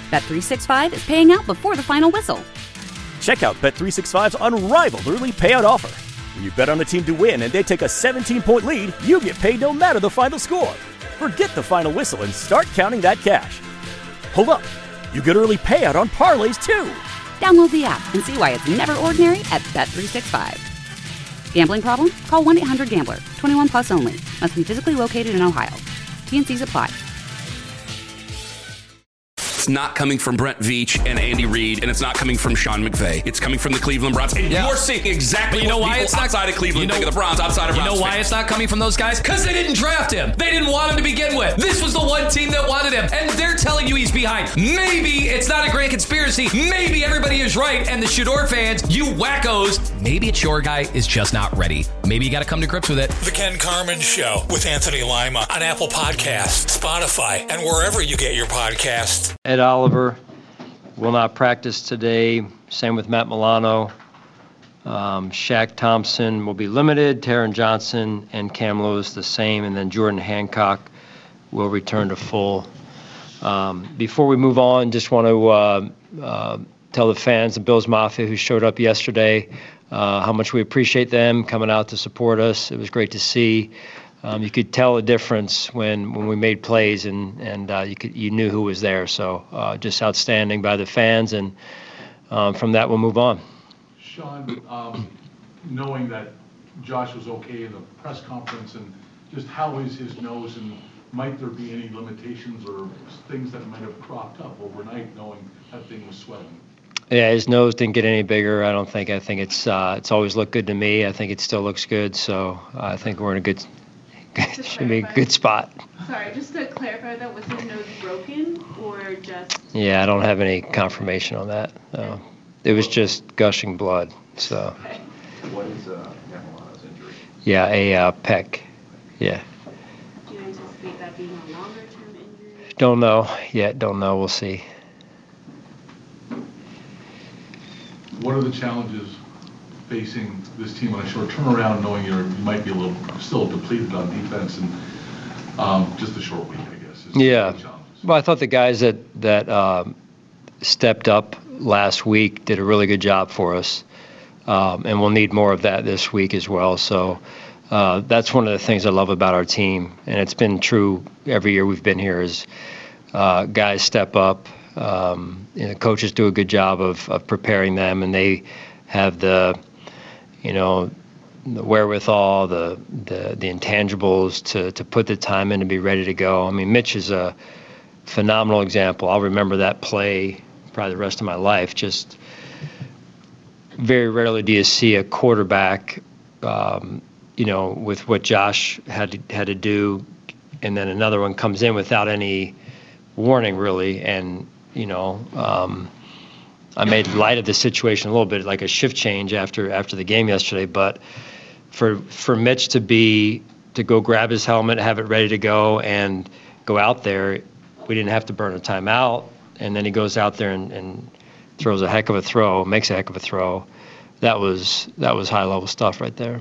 Bet365 is paying out before the final whistle. Check out Bet365's unrivaled early payout offer. When you bet on a team to win and they take a 17-point lead, you get paid no matter the final score. Forget the final whistle and start counting that cash. Hold up. You get early payout on parlays, too. Download the app and see why it's never ordinary at Bet365. Gambling problem? Call 1-800-GAMBLER. 21 plus only. Must be physically located in Ohio. T&Cs apply. It's not coming from Brent Veach and Andy Reid, and it's not coming from Sean McVay. It's coming from the Cleveland Browns. And you're seeing exactly what people outside of Cleveland think of the Browns, outside of Browns. You know why it's not coming from those guys? Because they didn't draft him. They didn't want him to begin with. This was the one team that wanted him, and they're telling you he's behind. Maybe it's not a grand conspiracy. Maybe everybody is right, and the Shador fans, you wackos, maybe it's your guy is just not ready. Maybe you got to come to grips with it. The Ken Carman Show with Anthony Lima on Apple Podcasts, Spotify, and wherever you get your podcasts. Ed Oliver will not practice today. Same with Matt Milano. Shaq Thompson will be limited. Taron Johnson and Cam Lewis the same. And then Jordan Hancock will return to full. Before we move on, just want to tell the fans of Bills Mafia who showed up yesterday how much we appreciate them coming out to support us. It was great to see. You could tell a difference when we made plays, and you knew who was there. So just outstanding by the fans, and from that we'll move on. Sean, knowing that Josh was okay in the press conference, and just how is his nose, and might there be any limitations or things that might have cropped up overnight, knowing that thing was swelling? Yeah, his nose didn't get any bigger. I don't think. I think it's always looked good to me. I think it still looks good. So I think we're in a good. Should be a good spot. Sorry, just to clarify that, was his nose broken or just? Yeah, I don't have any confirmation on that. It was just gushing blood. So. Okay. What is Matt Milano's injury? Yeah, a pec. Yeah. Do you anticipate that being a longer-term injury? Don't know yet. Don't know. We'll see. What are the challenges facing this team on a short turnaround, knowing you might be a little still depleted on defense, and just a short week, I guess? Yeah. Well, I thought the guys that stepped up last week did a really good job for us, and we'll need more of that this week as well. So that's one of the things I love about our team, and it's been true every year we've been here, is guys step up. Coaches do a good job of preparing them, and they have the wherewithal, the intangibles to put the time in to be ready to go. I mean, Mitch is a phenomenal example. I'll remember that play probably the rest of my life. Just very rarely do you see a quarterback, with what Josh had to do, and then another one comes in without any warning, really, and I made light of the situation a little bit, like a shift change after the game yesterday. But for Mitch to go grab his helmet, have it ready to go, and go out there, we didn't have to burn a timeout. And then he goes out there and throws a heck of a throw, makes a heck of a throw. That was high level stuff right there.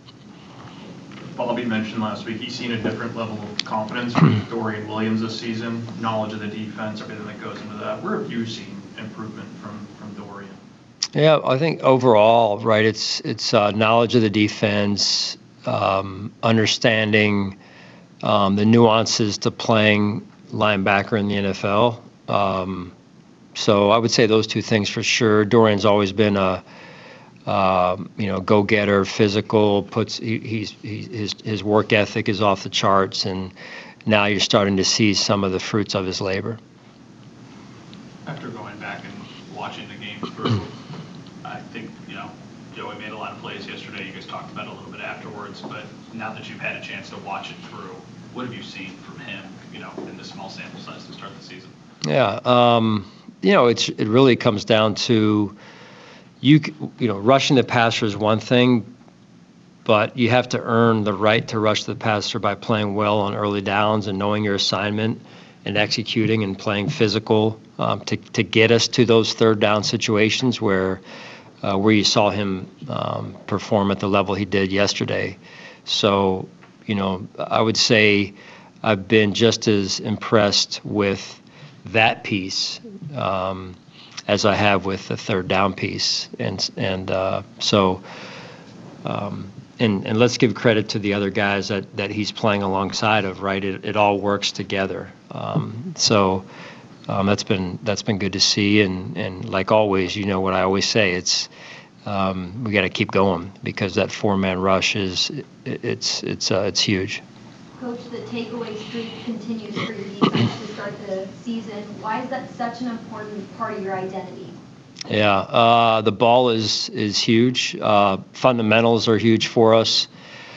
Bobby mentioned last week he's seen a different level of confidence from Dorian Williams this season, knowledge of the defense, everything that goes into that. Where have you seen improvement from Dorian? Yeah, I think overall, right, it's knowledge of the defense, understanding the nuances to playing linebacker in the NFL. So I would say those two things for sure. Dorian's always been a go-getter, physical. His work ethic is off the charts, and now you're starting to see some of the fruits of his labor. After going back and watching the game through, I think Joey made a lot of plays yesterday. You guys talked about it a little bit afterwards, but now that you've had a chance to watch it through, what have you seen from him? In the small sample size to start the season. Yeah, it really comes down to. Rushing the passer is one thing, but you have to earn the right to rush the passer by playing well on early downs and knowing your assignment and executing and playing physical to get us to those third down situations where you saw him perform at the level he did yesterday. So, I would say I've been just as impressed with that piece as I have with the third down piece, and let's give credit to the other guys that he's playing alongside of, right? It all works together. That's been good to see, and like always, you know what I always say, it's we got to keep going because that 4-man rush it's huge. Coach, the takeaway streak continues for your defense to start the season. Why is that such an important part of your identity? Yeah, the ball is huge. Fundamentals are huge for us.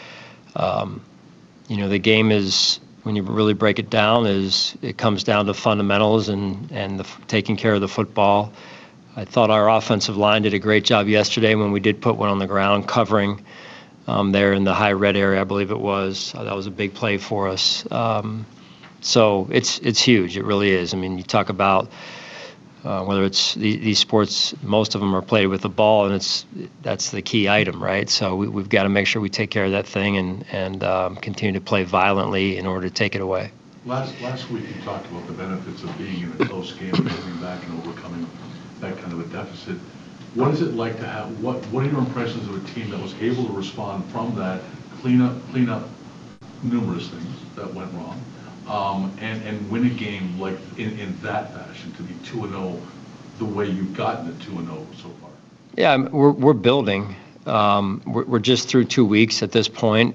The game is, when you really break it down, it comes down to fundamentals and taking care of the football. I thought our offensive line did a great job yesterday when we did put one on the ground covering there in the high red area, I believe it was. That was a big play for us. So it's huge. It really is. I mean, you talk about whether it's these sports, most of them are played with the ball, and that's the key item, right? So we've got to make sure we take care of that thing and continue to play violently in order to take it away. Last week you talked about the benefits of being in a close game and coming back and overcoming that kind of a deficit. What is it like to have, what are your impressions of a team that was able to respond from that, clean up numerous things that went wrong, and win a game like in that fashion, to be 2-0 the way you've gotten to 2-0 so far? Yeah, we're building. We're just through 2 weeks at this point.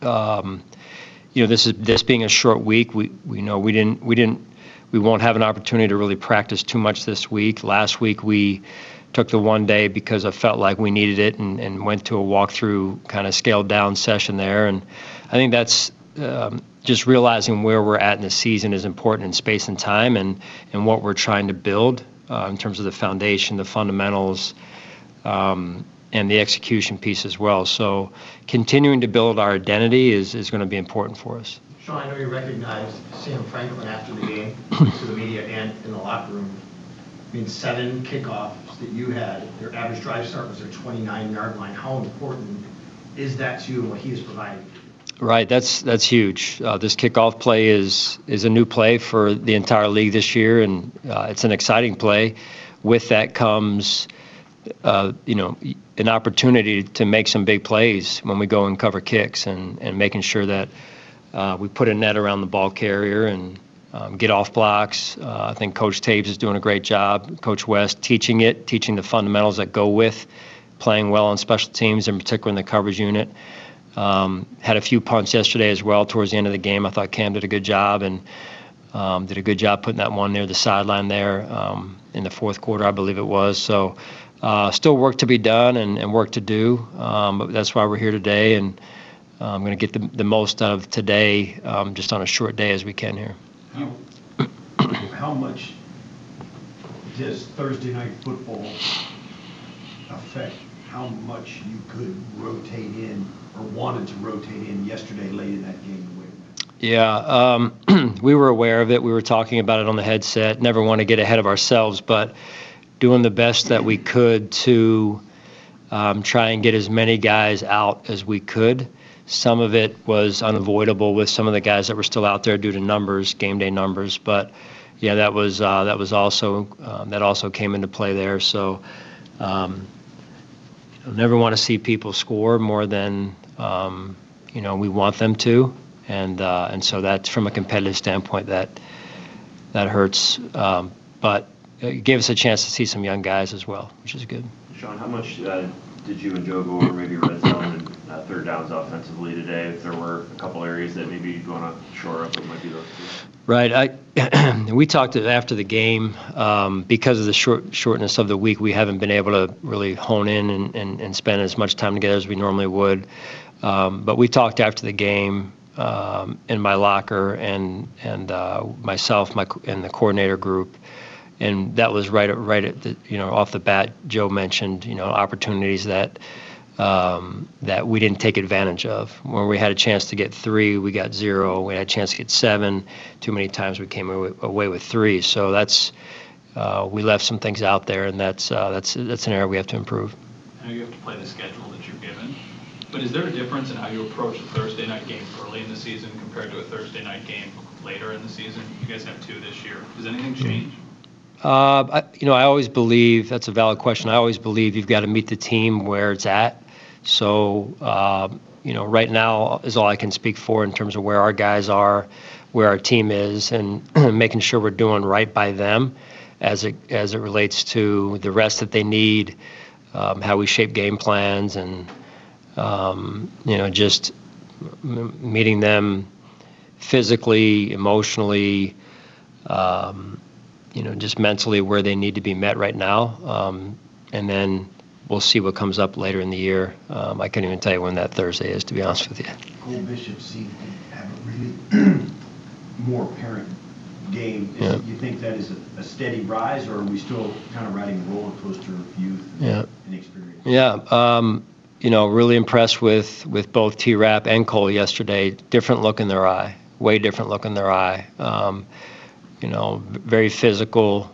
This being a short week, we won't have an opportunity to really practice too much this week. Last week we took the one day because I felt like we needed it and went to a walkthrough kind of scaled down session there. And I think that's just realizing where we're at in the season is important in space and time and what we're trying to build in terms of the foundation, the fundamentals, and the execution piece as well. So continuing to build our identity is going to be important for us. Sean, I know you recognized Sam Franklin after the game to the media and in the locker room. I mean, 7 kickoffs that you had, their average drive start was their 29-yard line. How important is that to you and what he is providing? Right, that's huge. This kickoff play is a new play for the entire league this year, and it's an exciting play. With that comes, an opportunity to make some big plays when we go and cover kicks and making sure that we put a net around the ball carrier and get off blocks. I think Coach Taves is doing a great job. Coach West teaching the fundamentals that go with playing well on special teams, in particular in the coverage unit. Had a few punts yesterday as well towards the end of the game. I thought Cam did a good job and did a good job putting that one near the sideline there in the fourth quarter, I believe it was. So still work to be done and work to do, but that's why we're here today, and I'm going to get the most out of today just on a short day as we can here. How much does Thursday night football affect how much you could rotate in or wanted to rotate in yesterday late in that game? Yeah, we were aware of it. We were talking about it on the headset. Never want to get ahead of ourselves, but doing the best that we could to try and get as many guys out as we could. Some of it was unavoidable with some of the guys that were still out there due to numbers, game day numbers. But yeah, that also came into play there. So never want to see people score more than we want them to, and so that's from a competitive standpoint that hurts. But it gave us a chance to see some young guys as well, which is good. Sean, how much did you and Joe go over maybe red zone and third downs offensively today? If there were a couple areas that maybe you'd want to shore up, it might be those two. Right. We talked after the game because of the shortness of the week. We haven't been able to really hone in and spend as much time together as we normally would. But we talked after the game in my locker and myself and the coordinator group. And that was right at the off the bat. Joe mentioned opportunities that we didn't take advantage of. When we had a chance to get 3, we got 0. We had a chance to get 7. Too many times we came away with 3. So that's we left some things out there, and that's an area we have to improve. I know you have to play the schedule that you're given, but is there a difference in how you approach a Thursday night game early in the season compared to a Thursday night game later in the season? You guys have 2 this year. Does anything change? I always believe, that's a valid question. I always believe you've got to meet the team where it's at. So, right now is all I can speak for in terms of where our guys are, where our team is, and making sure we're doing right by them as it relates to the rest that they need, how we shape game plans, and just meeting them physically, emotionally, just mentally where they need to be met right now, and then we'll see what comes up later in the year. I couldn't even tell you when that Thursday is, to be honest with you. Cole Bishop seemed to have a really more apparent game. You think that is a steady rise, or are we still kind of riding a roller coaster of youth and experience? Yeah, really impressed with both T-Rap and Cole yesterday. Different look in their eye, way different look in their eye. Very physical,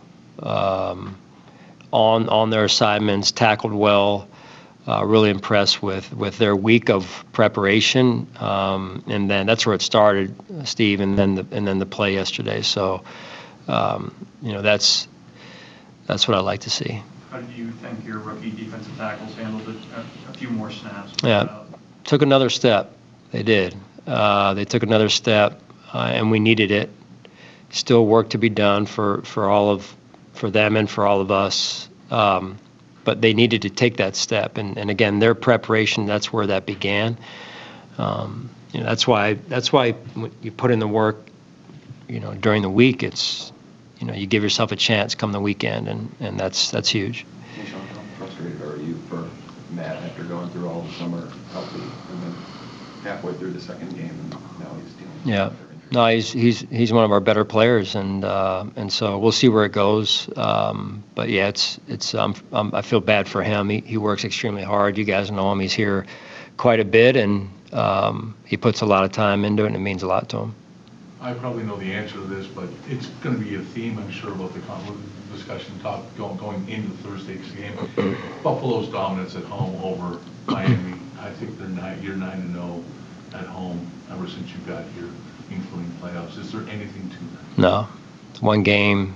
on their assignments, tackled well. Really impressed with their week of preparation, and then that's where it started, Steve, and then the play yesterday. So, that's what I like to see. How did you think your rookie defensive tackles handled it? A few more snaps. Yeah, took another step. They did. They took another step, and we needed it. Still work to be done for them and for all of us. But they needed to take that step, and again, their preparation, that's where that began. That's why when you put in the work, during the week, it's, you give yourself a chance come the weekend, and that's huge. Hey, Sean, how frustrated are you for Matt after going through all the summer healthy, and then halfway through the second game, and now he's dealing with Yeah. No, he's one of our better players, and so we'll see where it goes. But yeah, it's I feel bad for him. He works extremely hard. You guys know him. He's here quite a bit, and he puts a lot of time into it, and it means a lot to him. I probably know the answer to this, but it's going to be a theme, I'm sure, about the discussion going into Thursday's game. Buffalo's dominance at home over Miami. I think you're 9-0 at home ever since you got here, including playoffs. Is there anything to that? No. It's one game,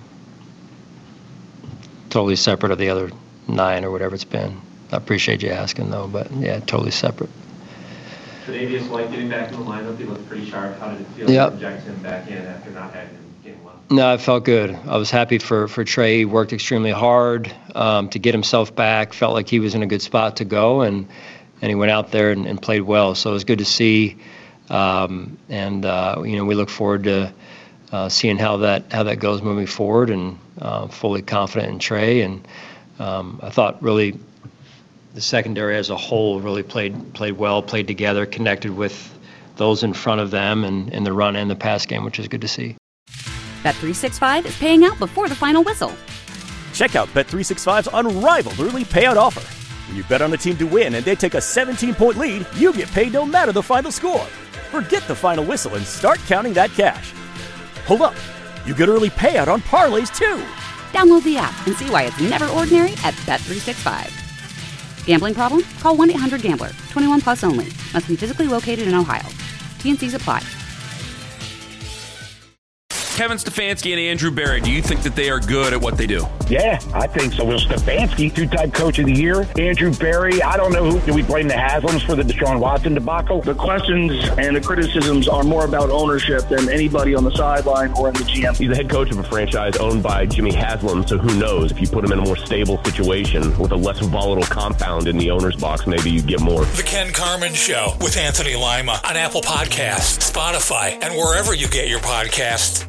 totally separate of the other 9 or whatever it's been. I appreciate you asking, though, but yeah, totally separate. Tre'Davious White getting back in the lineup, he looked pretty sharp. How did it feel to inject him back in after not having him game 1? No, it felt good. I was happy for Trey. He worked extremely hard to get himself back. Felt like he was in a good spot to go, and he went out there and played well. So it was good to see. We look forward to seeing how that goes moving forward, and fully confident in Trey. And I thought really the secondary as a whole really played well, played together, connected with those in front of them in the run and the pass game, which is good to see. Bet365 is paying out before the final whistle. Check out Bet365's unrivaled early payout offer. When you bet on a team to win and they take a 17-point lead, you get paid no matter the final score. Forget the final whistle and start counting that cash. Hold up. You get early payout on parlays, too. Download the app and see why it's never ordinary at Bet365. Gambling problem? Call 1-800-GAMBLER. 21 plus only. Must be physically located in Ohio. T&Cs apply. Kevin Stefanski and Andrew Berry, do you think that they are good at what they do? Yeah, I think so. Will Stefanski, 2-time coach of the year. Andrew Berry, I don't know do we blame the Haslams for the Deshaun Watson debacle? The questions and the criticisms are more about ownership than anybody on the sideline or in the GM. He's the head coach of a franchise owned by Jimmy Haslam, so who knows? If you put him in a more stable situation with a less volatile compound in the owner's box, maybe you get more. The Ken Carman Show with Anthony Lima on Apple Podcasts, Spotify, and wherever you get your podcasts.